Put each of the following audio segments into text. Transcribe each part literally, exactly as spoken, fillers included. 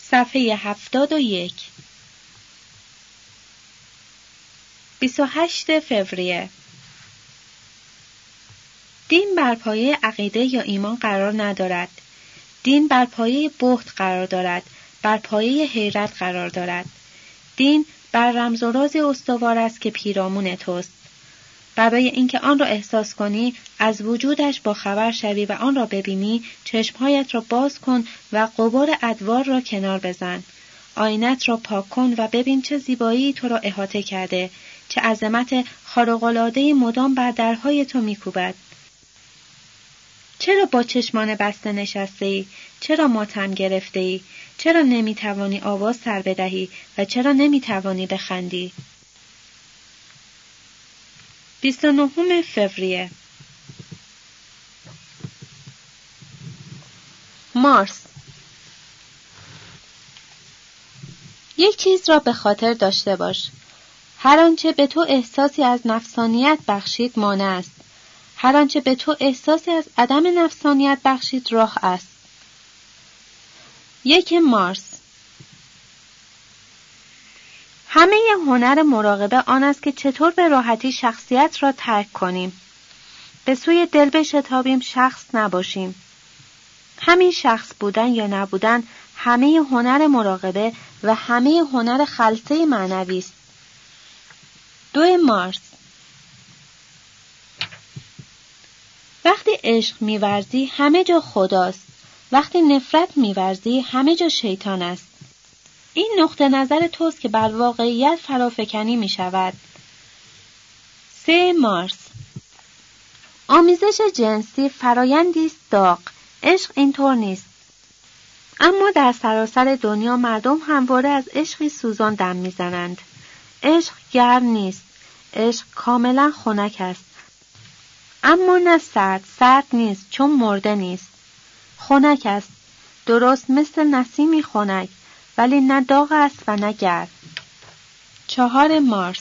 صفحه هفتاد و یک. بیست و هشتم فوریه. دین بر پایه عقیده یا ایمان قرار ندارد. دین بر پایه بهت قرار دارد، بر پایه حیرت قرار دارد. دین بر رمز و راز استوار است که پیرامون توست. برای اینکه آن را احساس کنی، از وجودش با خبر شوی و آن را ببینی، چشمهایت را باز کن و غبار ادوار را کنار بزن. آینت را پاک کن و ببین چه زیبایی تو را احاطه کرده، چه عظمت خارق‌العاده مدام بر درهای تو میکوبد. چرا با چشمان بسته نشسته ای؟ چرا ماتم گرفته ای؟ چرا نمیتوانی آواز سر بدهی و چرا نمیتوانی بخندی؟ بیست و نهم فوریه. مارس. یک چیز را به خاطر داشته باش. هر آنچه به تو احساسی از نفسانیت بخشید مانع است. هر آنچه به تو احساسی از عدم نفسانیت بخشید راه است. یک مارس. همه هنر مراقبه آن است که چطور به راحتی شخصیت را ترک کنیم. به سوی دل بشتابیم، شخص نباشیم. همین شخص بودن یا نبودن همه هنر مراقبه و همه هنر خلسه معنوی است. دو مارس. وقتی عشق می‌ورزی همه جا خداست. وقتی نفرت می‌ورزی همه جا شیطان است. این نقطه نظر توست که بر واقعیت فرافکنی می‌شود. سه مارس. آمیزش جنسی فرایندی است داغ. عشق اینطور نیست. اما در سراسر دنیا مردم همواره از عشقی سوزان دم می‌زنند. عشق گرم نیست. عشق کاملا خنک است. اما نه سرد، سرد نیست چون مرده نیست. خنک است، درست مثل نسیمی خنک، ولی نه داغ است و نه گرم. چهار مارس.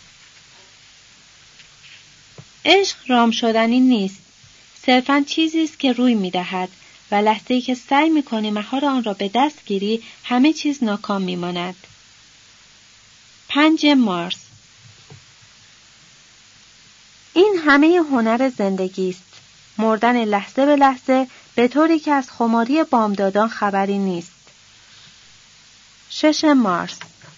عشق رام شدنی نیست. صرفاً چیزی است که روی می‌دهد و لحظه‌ای که سعی می‌کنی مهار آن را به دست گیری، همه چیز ناکام می‌ماند. پنج مارس. این همه هنر زندگی است. مردن لحظه به لحظه به طوری که از خماری بامدادان خبری نیست. شش مارس.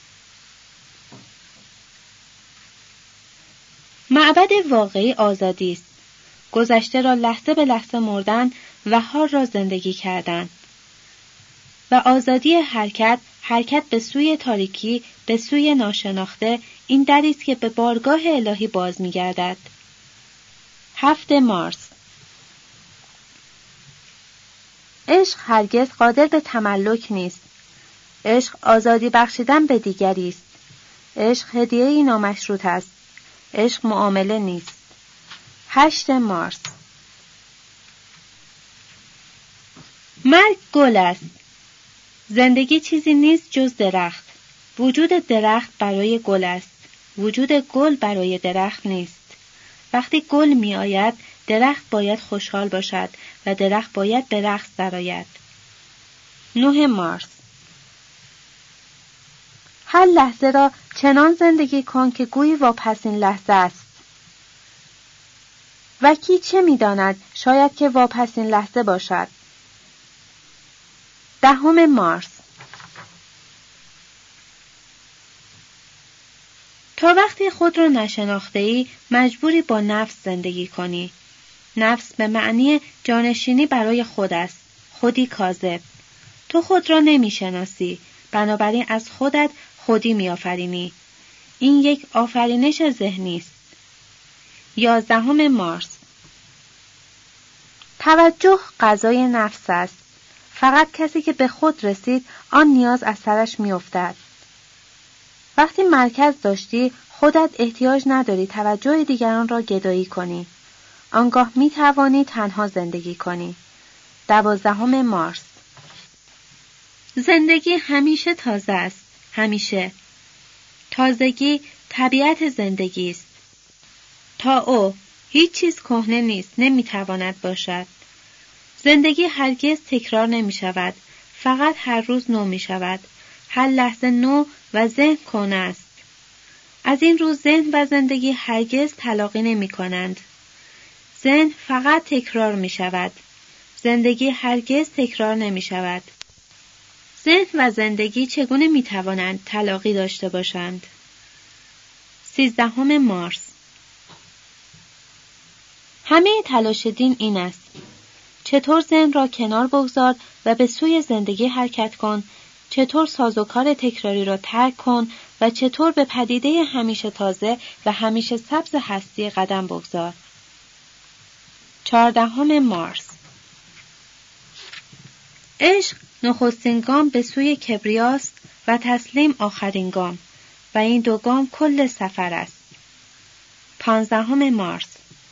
معبد واقعی آزادی است. گذشته را لحظه به لحظه مردن و حال را زندگی کردن. و آزادی حرکت، حرکت به سوی تاریکی، به سوی ناشناخته، این دری است که به بارگاه الهی باز می‌گردد. هفت مارس. عشق هرگز قادر به تملک نیست. عشق آزادی بخشیدن به دیگری است. عشق هدیه‌ای نامشروط است. عشق معامله نیست. هشت مارس. مرگ گل است. زندگی چیزی نیست جز درخت. وجود درخت برای گل است. وجود گل برای درخت نیست. وقتی گل می آید، درخت باید خوشحال باشد و درخت باید به رقص درآید. نه مارس. هر لحظه را چنان زندگی کن که گویی واپسین لحظه است. و کی چه می داند؟ شاید که واپسین لحظه باشد. دهم مارس. تا وقتی خود را نشناخته‌ای مجبوری با نفس زندگی کنی. نفس به معنی جانشینی برای خود است. خودی کاذب. تو خود را نمی‌شناسی، بنابراین از خودت خودی می‌آفرینی. این یک آفرینش ذهنی است. یازدهم مارس. توجه غذای نفس است. فقط کسی که به خود رسید آن نیاز از سرش می‌افتد. وقتی مرکز داشتی خودت احتیاج نداری توجه دیگران را گدایی کنی. آنگاه می توانی تنها زندگی کنی. دوازدهم مارس. زندگی همیشه تازه است. همیشه. تازگی طبیعت زندگی است. تا او هیچ چیز کهنه نیست، نمی تواند باشد. زندگی هرگز تکرار نمی شود. فقط هر روز نو می شود. هر لحظه نو و ذهن کهنه است. از این رو ذهن و زندگی هرگز تلاقی نمی کنند. ذهن فقط تکرار می شود. زندگی هرگز تکرار نمی شود. ذهن و زندگی چگونه می توانند تلاقی داشته باشند؟ سیزدهم مارس. همه تلاش دین این است: چطور ذهن را کنار بگذار و به سوی زندگی حرکت کن، چطور سازوکار تکراری را ترک کن و چطور به پدیده همیشه تازه و همیشه سبز هستی قدم بگذار. چهاردهم مارس. عشق نخستین گام به سوی کبریاست و تسلیم آخرین گام و این دو گام کل سفر است. پانزدهم مارس.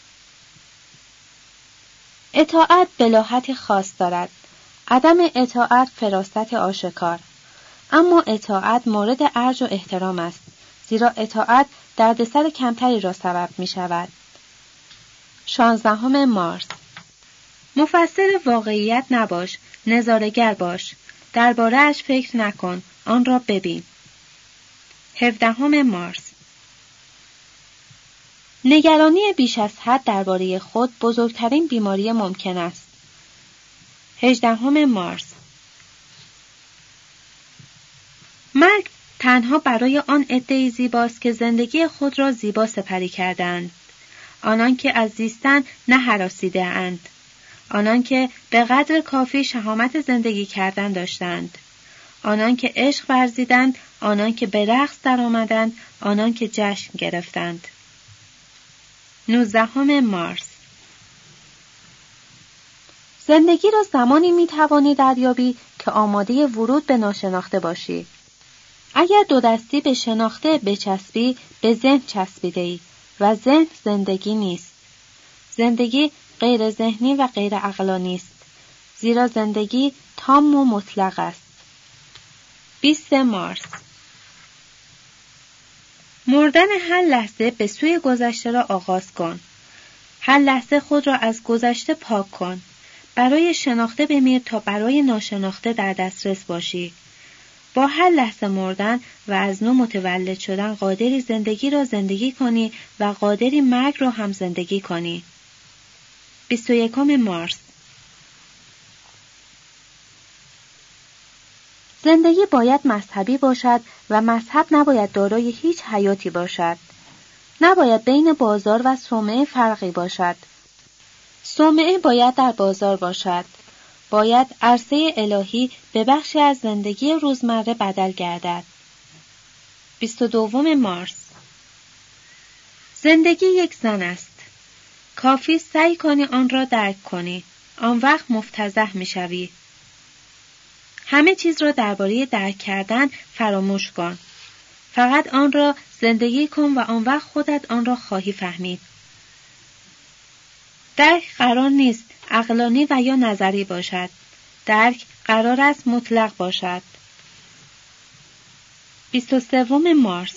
اطاعت بلاهت خاص دارد. عدم اطاعت فراست آشکار. اما اطاعت مورد ارج و احترام است، زیرا اطاعت دردسر کمتری را سبب می شود. شانزدهم مارس. مفسر واقعیت نباش، نظاره‌گر باش. درباره اش فکر نکن، آن را ببین. هفدهم مارس. نگرانی بیش از حد درباره خود بزرگترین بیماری ممکن است. هجدهم مارس. مرگ تنها برای آن عده‌ای زیباست که زندگی خود را زیبا سپری کردند. آنان که از زیستن نه هراسیده اند. آنان که به قدر کافی شهامت زندگی کردن داشتند. آنان که عشق ورزیدند، آنان که به رقص درآمدند، آنان که جشن گرفتند. نوزدهم مارس. زندگی را زمانی می‌توانی دریابی که آماده ورود به ناشناخته باشی. اگر دو دستی به شناخته بچسبی، به ذهن چسبیده‌ای و ذهن زندگی نیست. زندگی غیر ذهنی و غیر عقلانی است، زیرا زندگی تام و مطلق است. بیستم مارس. مردن هر لحظه به سوی گذشته را آغاز کن. هر لحظه خود را از گذشته پاک کن. برای شناخته بمیر تا برای ناشناخته در دسترس باشی. با هر لحظه مردن و از نو متولد شدن قادری زندگی را زندگی کنی و قادری مرگ را هم زندگی کنی. بیست و یکم مارس. زندگی باید مذهبی باشد و مذهب نباید دارای هیچ حیاتی باشد. نباید بین بازار و صومعه فرقی باشد. صومعه باید در بازار باشد. باید عرصه الهی به بخشی از زندگی روزمره بدل گردد. بیست و دوم مارس. زندگی یک زن است. کافی سعی کنی آن را درک کنی. آن وقت مفتضح می شوی. همه چیز را درباره درک کردن فراموش کن. فقط آن را زندگی کن و آن وقت خودت آن را خواهی فهمید. درک قرار نیست عقلانی و یا نظری باشد. درک قرار است مطلق باشد. بیست و سوم مارس.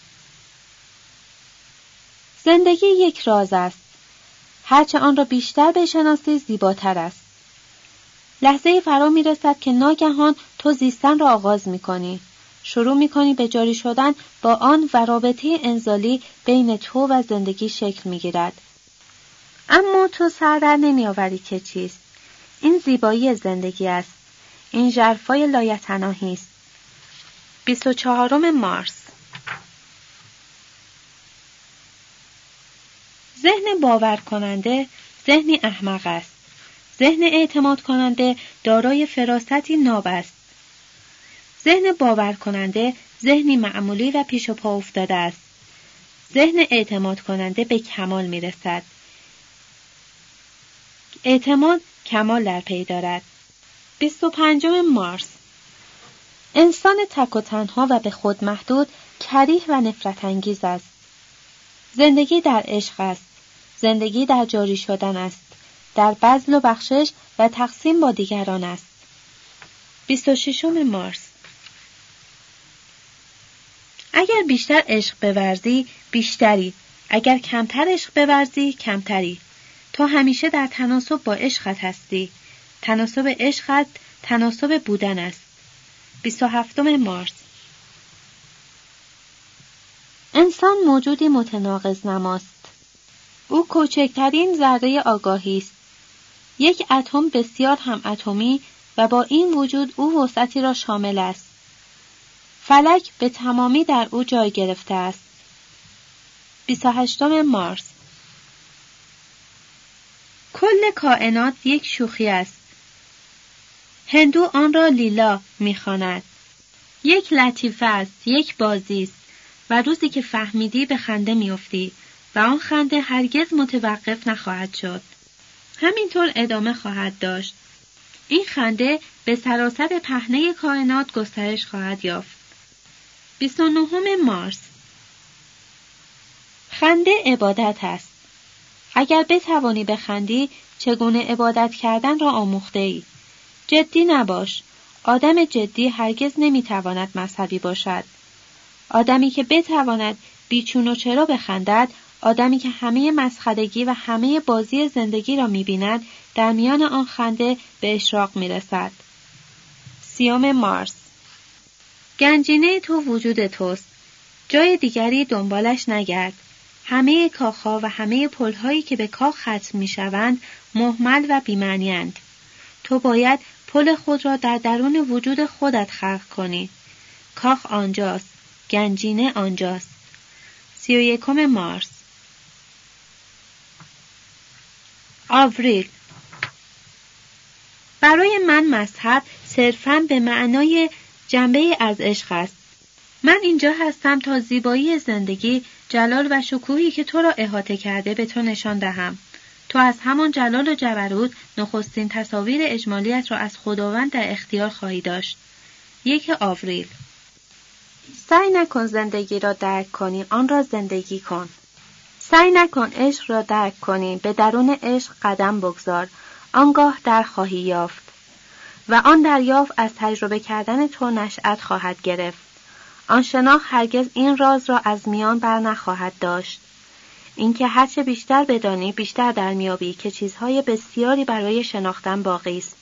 زندگی یک راز است. هرچه آن را بیشتر بشناسی زیباتر است. لحظه فرا می رسد که ناگهان تو زیستن را آغاز می کنی. شروع می کنی به جاری شدن با آن و رابطه انزالی بین تو و زندگی شکل می گیرد. اما تو سر در نمی آوری که چیست. این زیبایی زندگی است. این ژرفای لایتناهی است. بیست و چهارم مارس. ذهن باور کننده ذهنی احمق است. ذهن اعتماد کننده دارای فراستی ناب است. ذهن باور کننده ذهنی معمولی و پیش و پا افتاده است. ذهن اعتماد کننده به کمال می رسد. اعتماد کمال در پی دارد. بیست و پنجم مارس. انسان تک و تنها و به خود محدود کریه و نفرت انگیز است. زندگی در عشق است. زندگی در جاری شدن است. در بذل و بخشش و تقسیم با دیگران است. بیست و ششم مارس. اگر بیشتر عشق بورزی بیشتری، اگر کمتر عشق بورزی کمتری. تو همیشه در تناسب با عشقت هستی. تناسب عشقت تناسب بودن است. بیست و هفتم مارس. انسان موجودی متناقض نماست. او کوچکترین ذره آگاهی است. یک اتم بسیار هم اتمی و با این وجود او وسعتی را شامل است. فلک به تمامی در او جای گرفته است. بیست و هشتم مارس. کل کائنات یک شوخی است. هندو آن را لیلا می‌خواند. یک لطیفه است، یک بازی است و روزی که فهمیدی به خنده می‌افتی و آن خنده هرگز متوقف نخواهد شد. همینطور ادامه خواهد داشت. این خنده به سراسر پهنه کائنات گسترش خواهد یافت. بیست و نهم مارس. خنده عبادت است. اگر بتوانی بخندی، چگونه عبادت کردن را آموخته ای. جدی نباش. آدم جدی هرگز نمیتواند مذهبی باشد. آدمی که بتواند بیچون و چرا بخندد، آدمی که همه مسخرگی و همه بازی زندگی را می‌بیند، در میان آن خنده به اشراق می‌رسد. سیوم مارس. گنجینه تو وجود توست. جای دیگری دنبالش نگرد. همه کاخ‌ها و همه پل‌هایی که به کاخ ختم می‌شوند، مهمل و بی‌معنی‌اند. تو باید پل خود را در درون وجود خودت خلق کنی. کاخ آنجاست. گنجینه آنجاست. سی و یکم مارس. آوریل. برای من مذهب صرفاً به معنای جنبه از عشق است. من اینجا هستم تا زیبایی زندگی، جلال و شکوهی که تو را احاطه کرده به تو نشان دهم. تو از همان جلال و جبروت نخستین تصاویر اجمالیت را از خداوند در اختیار خواهی داشت. یک آوریل. سعی نکن زندگی را درک کنی، آن را زندگی کن. سعی نکن عشق را درک کنی، به درون عشق قدم بگذار، آنگاه در خواهی یافت. و آن دریافت از تجربه کردن تو نشأت خواهد گرفت. آن شناخت هرگز این راز را از میان بر نخواهد داشت. اینکه هرچه بیشتر بدانی بیشتر در میابی که چیزهای بسیاری برای شناختن باقی است.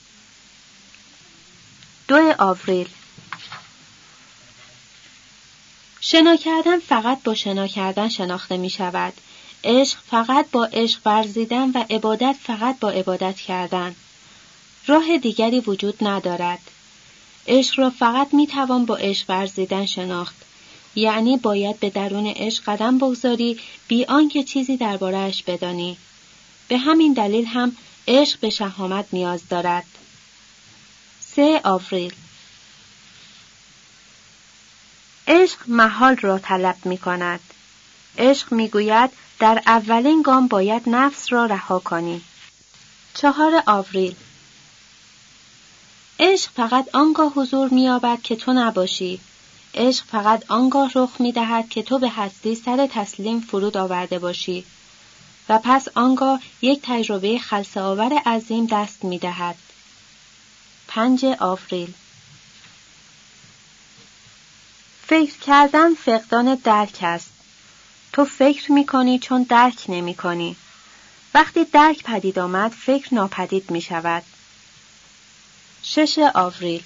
دو آوریل. شنا کردن فقط با شنا کردن شناخته می شود. عشق فقط با عشق ورزیدن و عبادت فقط با عبادت کردن. راه دیگری وجود ندارد. عشق را فقط می توان با عشق ورزیدن شناخت. یعنی باید به درون عشق قدم بگذاری بی آنکه چیزی درباره‌اش بدانی. به همین دلیل هم عشق به شهامت نیاز دارد. سه آوریل. عشق محال را طلب می کند. عشق می گوید در اولین گام باید نفس را رها کنی. چهار آوریل. عشق فقط آنگاه حضور می یابد که تو نباشی. عشق فقط آنگاه رخ می دهد که تو به هستی سر تسلیم فرود آورده باشی و پس آنگاه یک تجربه خلسه‌آور عظیم دست می دهد. پنج آوریل. فکر کردن فقدان درک است. تو فکر می کنی چون درک نمی کنی. وقتی درک پدید آمد، فکر ناپدید می شود. شش آوریل.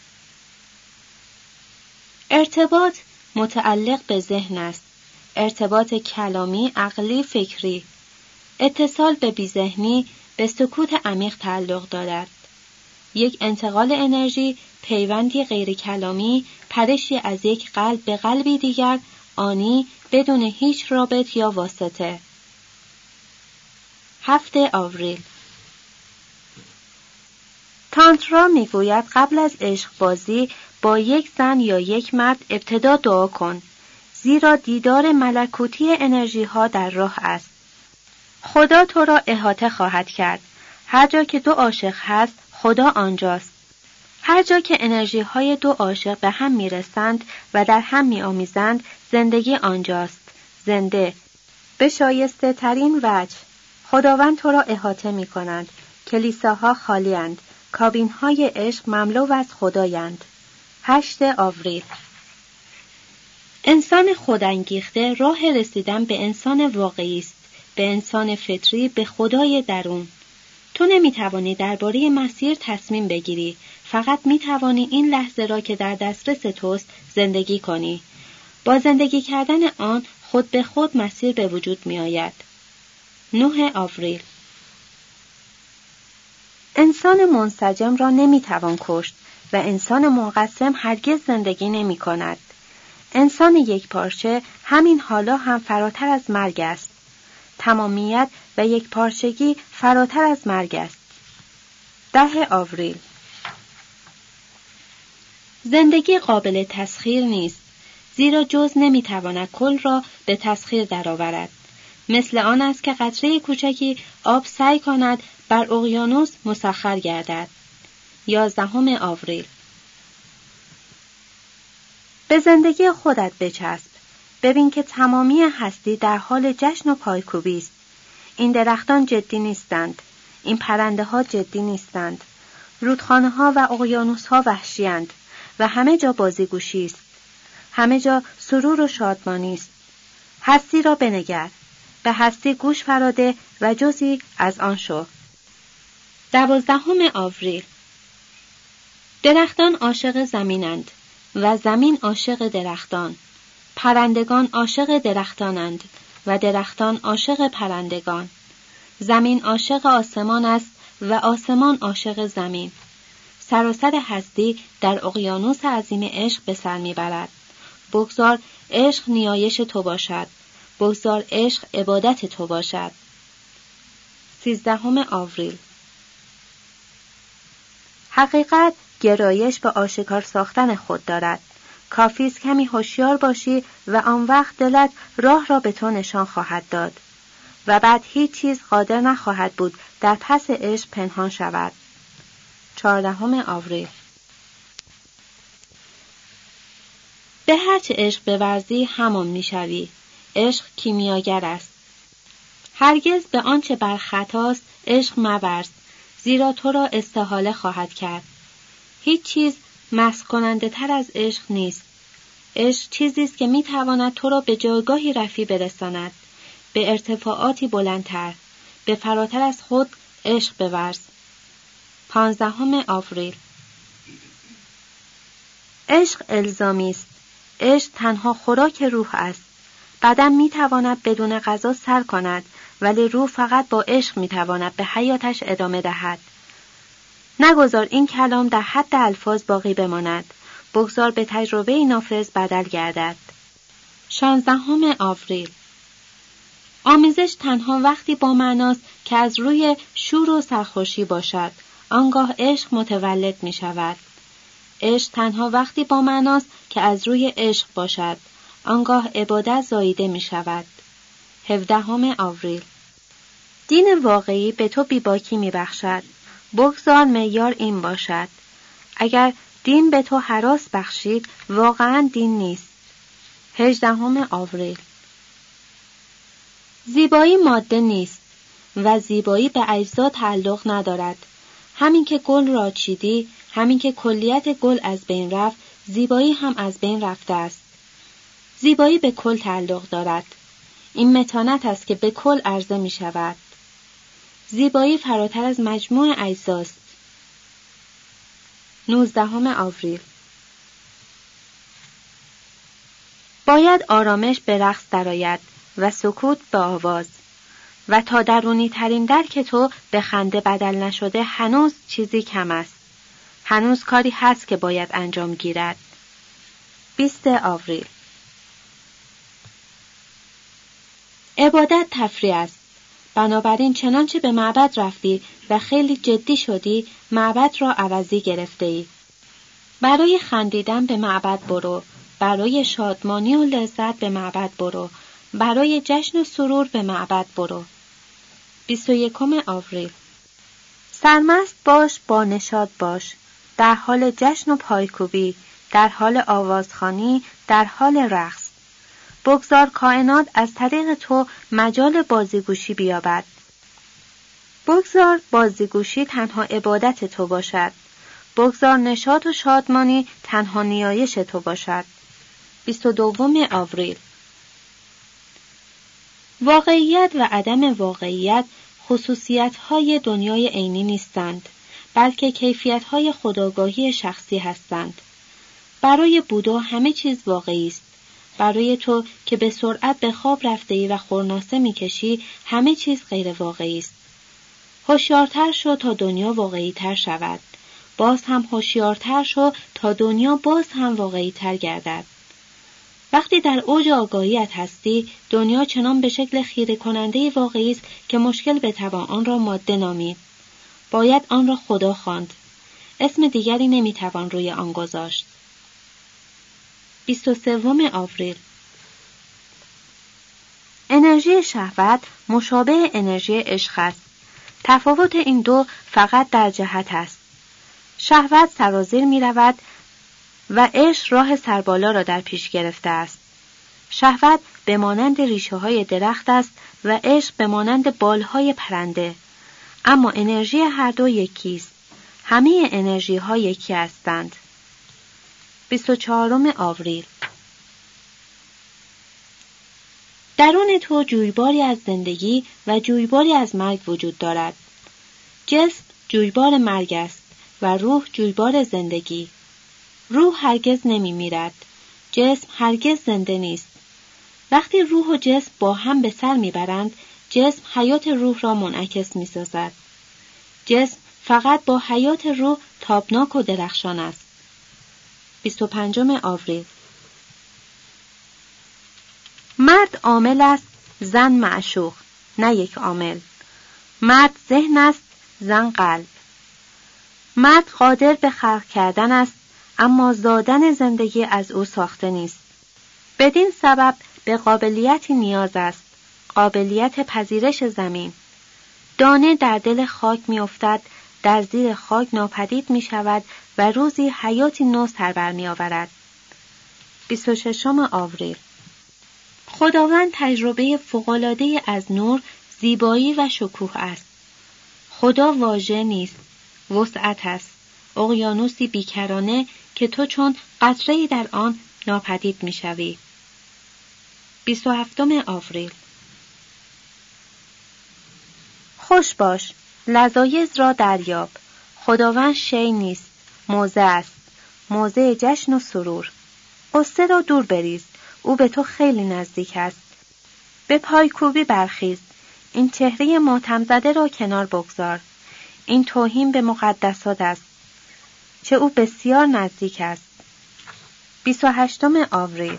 ارتباط متعلق به ذهن است. ارتباط کلامی، عقلی، فکری. اتصال به بی‌ذهنی به سکوت عمیق تعلق دارد. یک انتقال انرژی، پیوندی غیر کلامی، پرشی از یک قلب به قلبی دیگر، آنی بدون هیچ رابط یا واسطه. هفت آوریل. تانترا میگوید قبل از عشق بازی با یک زن یا یک مرد ابتدا دعا کن، زیرا دیدار ملکوتی انرژی ها در راه است. خدا تو را احاطه خواهد کرد. هر جا که دو عاشق هست، خدا آنجاست. هر جا که انرژی های دو عاشق به هم میرسند و در هم میآمیزند، زندگی آنجاست. زنده به شایسته ترین وجه. خداوند تو را احاطه می کند. کلیساها خالی اند. کابین های عشق مملو از خدایند. هشت آوریل. انسان خودانگیخته راه رسیدن به انسان واقعی است، به انسان فطری، به خدای درون. تو نمیتوانی درباره مسیر تصمیم بگیری، فقط می توانی این لحظه را که در دسترس توست زندگی کنی. با زندگی کردن آن خود به خود مسیر به وجود می آید. نه آوریل. انسان منسجم را نمی توان کشت و انسان منقسم هرگز زندگی نمی کند. انسان یک پارچه همین حالا هم فراتر از مرگ است. تمامیت و یک پارچگی فراتر از مرگ است. ده آوریل. زندگی قابل تسخیر نیست، زیرا جز نمیتواند کل را به تسخیر درآورد. مثل آن است که قطره کوچکی آب سعی کند بر اقیانوس مسخر گردد. یازدهم آوریل. به زندگی خودت بچسب. ببین که تمامی هستی در حال جشن و پایکوبی است. این درختان جدی نیستند. این پرنده ها جدی نیستند. رودخانه ها و اقیانوس ها وحشی‌اند و همه جا بازیگوشی است. همه جا سرور و شادمانی است. هستی را بنگر. به هستی گوش فراده و جزئی از آن شو. دوازدهم آوریل. درختان عاشق زمینند و زمین عاشق درختان. پرندگان عاشق درختانند و درختان عاشق پرندگان. زمین عاشق آسمان است و آسمان عاشق زمین. سراسر هستی در اقیانوس عظیم عشق به سر میبرد. بگذار عشق نیایش تو باشد. بگذار عشق عبادت تو باشد. سیزدهم آوریل. حقیقت گرایش به آشکار ساختن خود دارد. کافی است کمی هوشیار باشی و آن وقت دلت راه را به تو نشان خواهد داد و بعد هیچ چیز قادر نخواهد بود در پس عشق پنهان شود. چهاردهم آوریل. به هر چه عشق بورزی همان میشوی. عشق کیمیاگر است. هرگز به آنچه بر خطاست عشق مورز، زیرا تو را استحاله خواهد کرد. هیچ چیز مسخ کننده تر از عشق نیست. عشق چیزی است که می تواند تو را به جایگاهی رفیع برساند، به ارتفاعاتی بلندتر، به فراتر از خود عشق بورز. پانزدهم آوریل. عشق الزامی است. عشق تنها خوراک روح است. بدن می تواند بدون غذا سر کند، ولی روح فقط با عشق می تواند به حیاتش ادامه دهد. نگذار این کلام در حد الفاظ باقی بماند. بگذار به تجربه نافذ بدل گردد. شانزدهم آوریل. آمیزش تنها وقتی با معناست که از روی شور و سرخوشی باشد. آنگاه عشق متولد می شود. عشق تنها وقتی با معناست که از روی عشق باشد. آنگاه عبادت زاییده می شود. هفدهم آوریل. دین واقعی به تو بیباکی می بخشد. بگذار معیار این باشد. اگر دین به تو هراس بخشید واقعا دین نیست. هجدهم آوریل. زیبایی ماده نیست و زیبایی به اجزا تعلق ندارد. همین که گل را چیدی، همین که کلیت گل از بین رفت، زیبایی هم از بین رفته است. زیبایی به کل تعلق دارد. این متانت است که به کل عرضه می شود. زیبایی فراتر از مجموع اجزاست. نوزدهم آوریل. باید آرامش به رقص درآید و سکوت به آواز و تا درونی ترین درک تو به خنده بدل نشده هنوز چیزی کم است. هنوز کاری هست که باید انجام گیرد. بیست آوریل. عبادت تفریح است. بنابراین چنانچه به معبد رفتی و خیلی جدی شدی، معبد را عوضی گرفته ای. برای خندیدن به معبد برو، برای شادمانی و لذت به معبد برو، برای جشن و سرور به معبد برو. بیست و یکم آوریل. سرمست باش، با نشاط باش، در حال جشن و پایکوبی، در حال آوازخوانی، در حال رقص. بگذار کائنات از طریق تو مجال بازیگوشی بیابد. بگذار بازیگوشی تنها عبادت تو باشد. بگذار نشاط و شادمانی تنها نیایش تو باشد. بیست و دوم آوریل. واقعیت و عدم واقعیت خصوصیت‌های دنیای عینی نیستند، بلکه کیفیت‌های خودآگاهی شخصی هستند. برای بودا همه چیز واقعی است. برای تو که به سرعت به خواب رفته‌ای و خورناسه می‌کشی، همه چیز غیر واقعی است. هوشیارتر شو تا دنیا واقعی‌تر شود. باز هم هوشیارتر شو تا دنیا باز هم واقعی‌تر گردد. وقتی در اوج آگاهیت هستی، دنیا چنان به شکل خیره کننده واقعی است که مشکل بتوان آن را ماده نامید. باید آن را خدا خواند. اسم دیگری نمیتوان روی آن گذاشت. بیست و سوم آوریل. انرژی شهوت مشابه انرژی عشق است. تفاوت این دو فقط در جهت است. شهوت سرازیر می رود و عشق راه سربالا را در پیش گرفته است. شهوت به مانند ریشه های درخت است و عشق به مانند بالهای پرنده. اما انرژی هر دو یکی است. همه انرژی ها یکی هستند. بیست و چهارم آوریل. درون تو جویباری از زندگی و جویباری از مرگ وجود دارد. جسم جویبار مرگ است و روح جویبار زندگی. روح هرگز نمی میرد. جسم هرگز زنده نیست. وقتی روح و جسم با هم به سر می برند، جسم حیات روح را منعکس می سازد. جسم فقط با حیات روح تابناک و درخشان است. بیست و پنجم آوریل. مرد عامل است، زن معشوق، نه یک عامل. مرد ذهن است، زن قلب. مرد قادر به خلق کردن است، اما زادن زندگی از او ساخته نیست. بدین سبب به قابلیتی نیاز است، قابلیت پذیرش زمین. دانه در دل خاک می افتد، در زیر خاک ناپدید می شود و روزی حیاتی نو سر بر می آورد. بیست و ششم آوریل. خداوند تجربه فوق‌العاده‌ای از نور، زیبایی و شکوه است. خدا واژه نیست، وسعت است، اقیانوسی بیکرانه که تو چون قطره‌ای در آن ناپدید می شوی. بیست و هفتم آوریل. خوش باش، لذایذ را دریاب. خداوند شی نیست، موزه است، موزه جشن و سرور. غصه را دور بریز، او به تو خیلی نزدیک است. به پایکوبی برخیز، این چهره ماتم زده را کنار بگذار. این توهین به مقدسات است، چه او بسیار نزدیک است. بیست و هشتم آوریل.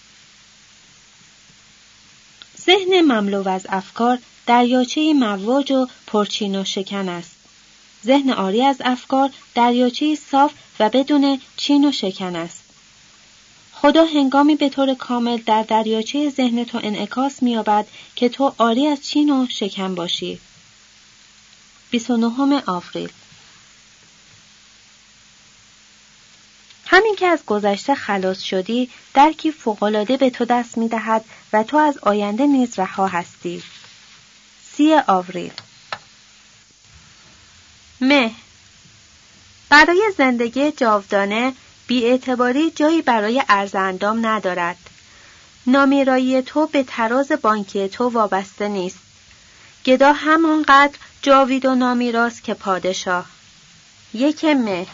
ذهن مملو از افکار دریاچه مواج و پرچین و شکن است. ذهن عاری از افکار دریاچه صاف و بدون چین و شکن است. خدا هنگامی به طور کامل در دریاچه ذهن تو انعکاس می‌یابد که تو عاری از چین و شکن باشی. بیست و نهم آوریل. همین که از گذشته خلاص شدی، درکی فوق‌العاده به تو دست می‌دهد و تو از آینده نیز رها هستی. سی آوریل. مه. برای زندگی جاودانه بی‌اعتباری جایی برای عرض اندام ندارد. نامیرایی تو به تراز بانکی تو وابسته نیست. گدا همانقدر جاوید و نامیراست که پادشاه. یک مه.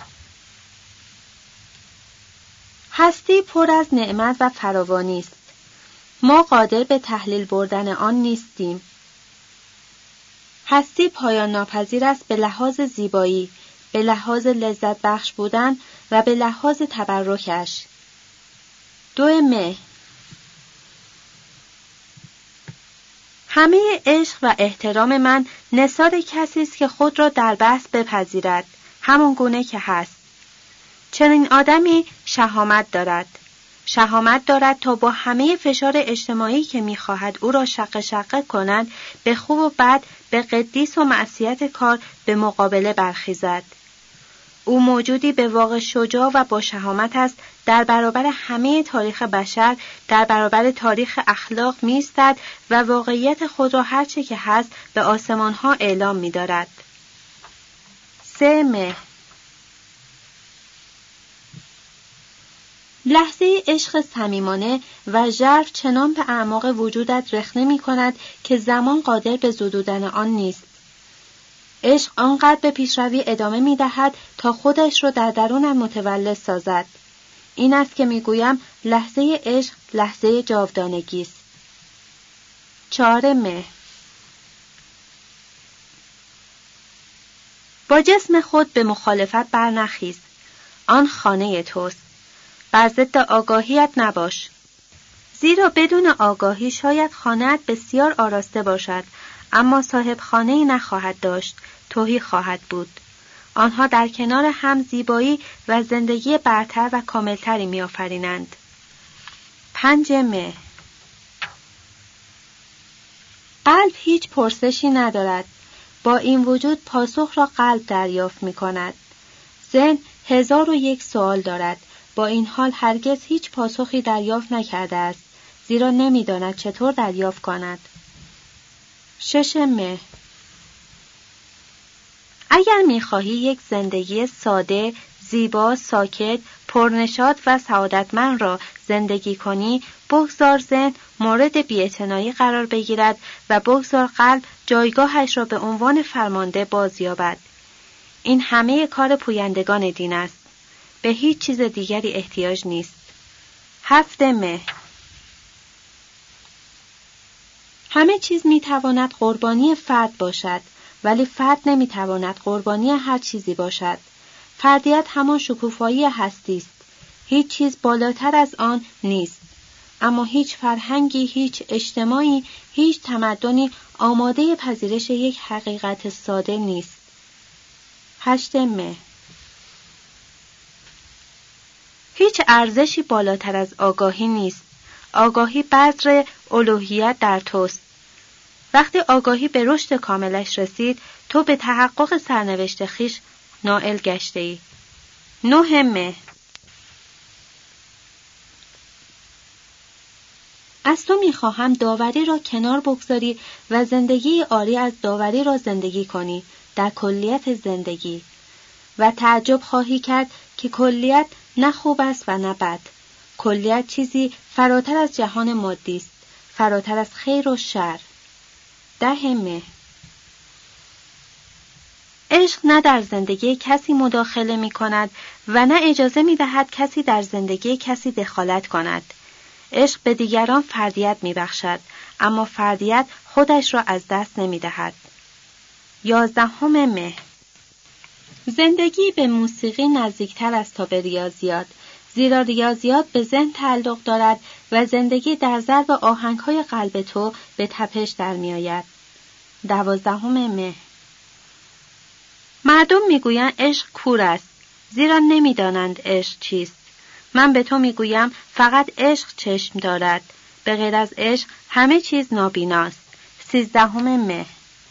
هستی پر از نعمت و فراوانی است. ما قادر به تحلیل بردن آن نیستیم. هستی پایان ناپذیر است به لحاظ زیبایی، به لحاظ لذت بخش بودن و به لحاظ تبرکش. دو مه. همه عشق و احترام من نثار کسی است که خود را در بحث بپذیرد، همان گونه که هست. چنین آدمی شهامت دارد. شهامت دارد تا با همه فشار اجتماعی که می‌خواهد او را شقه شقه کنند، به خوب و بد، به قدیس و معصیت کار به مقابله برخیزد. او موجودی به واقع شجاع و با شهامت است، در برابر همه تاریخ بشر، در برابر تاریخ اخلاق می‌ایستد و واقعیت خود را هرچه که هست به آسمان‌ها اعلام می‌دارد. سه مه. لحظه عشق صمیمانه و ژرف چنان به اعماق وجودت رخنه می‌کند که زمان قادر به زدودن آن نیست. عشق آنقدر به پیشروی ادامه می دهد تا خودش را در درونم متولد سازد. این است که می گویم لحظه عشق لحظه جاودانگی است. چهار مه با جسم خود به مخالفت برنخیز. آن خانه توست. بر ضد آگاهیت نباش. زیرا بدون آگاهی شاید خانه‌ات بسیار آراسته باشد، اما صاحب خانه‌ای نخواهد داشت، تهی خواهد بود. آنها در کنار هم زیبایی و زندگی برتر و کاملتری می‌آفرینند. پنج مه قلب هیچ پرسشی ندارد. با این وجود پاسخ را قلب دریافت می‌کند. ذهن هزار و یک سوال دارد. با این حال هرگز هیچ پاسخی دریافت نکرده است، زیرا نمی‌داند چطور دریافت کند. شش مه اگر می‌خواهی یک زندگی ساده، زیبا، ساکت، پرنشاط و سعادتمند را زندگی کنی، بگذار ذهن مورد بی‌اعتنایی قرار بگیرد و بگذار قلب جایگاهش را به عنوان فرمانده بازیابد. این همه کار پویندگان دین است. به هیچ چیز دیگری احتیاج نیست. هفت مه همه چیز میتواند قربانی فرد باشد، ولی فرد نمیتواند قربانی هر چیزی باشد. فردیت همان شکوفایی هستی است. هیچ چیز بالاتر از آن نیست. اما هیچ فرهنگی، هیچ اجتماعی، هیچ تمدنی آماده پذیرش یک حقیقت ساده نیست. هشت مه هیچ ارزشی بالاتر از آگاهی نیست. آگاهی بذر الوهیت در توست. وقتی آگاهی به رشد کاملش رسید، تو به تحقق سرنوشت خویش نائل گشته ای. نه مه از تو میخواهم داوری را کنار بگذاری و زندگی عاری از داوری را زندگی کنی، در کلیت زندگی. و تعجب خواهی کرد که کلیت نه خوب است و نه بد. کلیت چیزی فراتر از جهان مادی است، فراتر از خیر و شر. ده مه عشق نه در زندگی کسی مداخله می کند و نه اجازه می دهد کسی در زندگی کسی دخالت کند. عشق به دیگران فردیت می بخشد، اما فردیت خودش را از دست نمی دهد. یازدهم مه زندگی به موسیقی نزدیکتر است تا به ریاضیات، زیرا ریاضیات به ذهن تعلق دارد و زندگی در ضرب آهنگ‌های قلب تو به تپش در می آید. دوازدهم مه مردم میگویند عشق کور است، زیرا نمیدانند عشق چیست. من به تو میگویم فقط عشق چشم دارد. به غیر از عشق همه چیز نابیناست. سیزدهم مه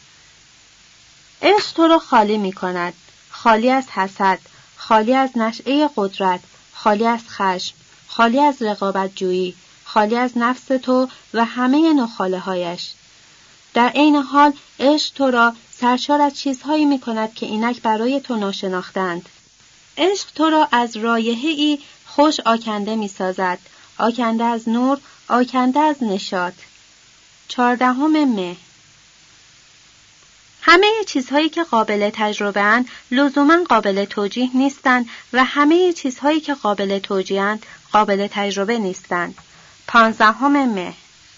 عشق تو را خالی می کند. خالی از حسد، خالی از نشأه قدرت، خالی از خشم، خالی از رقابت جویی، خالی از نفس تو و همه نخاله هایش. در عین حال عشق تو را سرشار از چیزهایی می کند که اینک برای تو ناشناختند. عشق تو را از رایحه‌ای خوش آکنده می سازد، آکنده از نور، آکنده از نشاط. چهاردهم مه همه چیزهایی که قابل تجربه اند لزوما قابل توجیه نیستند و همه چیزهایی که قابل توجیه اند قابل تجربه نیستند. پانزدهم مه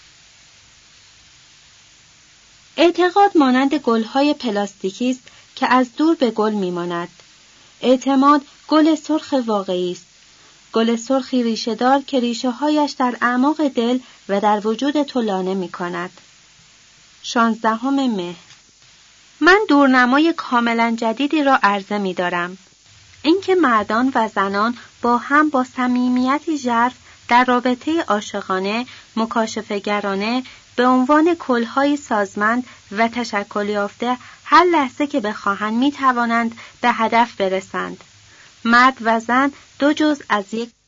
اعتقاد مانند گل‌های پلاستیکی است که از دور به گل می‌ماند. اعتماد گل سرخ واقعی است. گل سرخی ریشه‌دار که ریشه‌هایش در اعماق دل و در وجود تو لانه می‌کند. شانزدهم مه من دورنمای کاملا جدیدی را عرضه می‌دارم. اینکه مردان و زنان با هم با صمیمیتی ژرف در رابطه عاشقانه، مکاشفه‌گرانه به عنوان کل‌های سازمند و تشکل یافته هر لحظه که بخواهند می‌توانند به هدف برسند. مرد و زن دو جزء از یک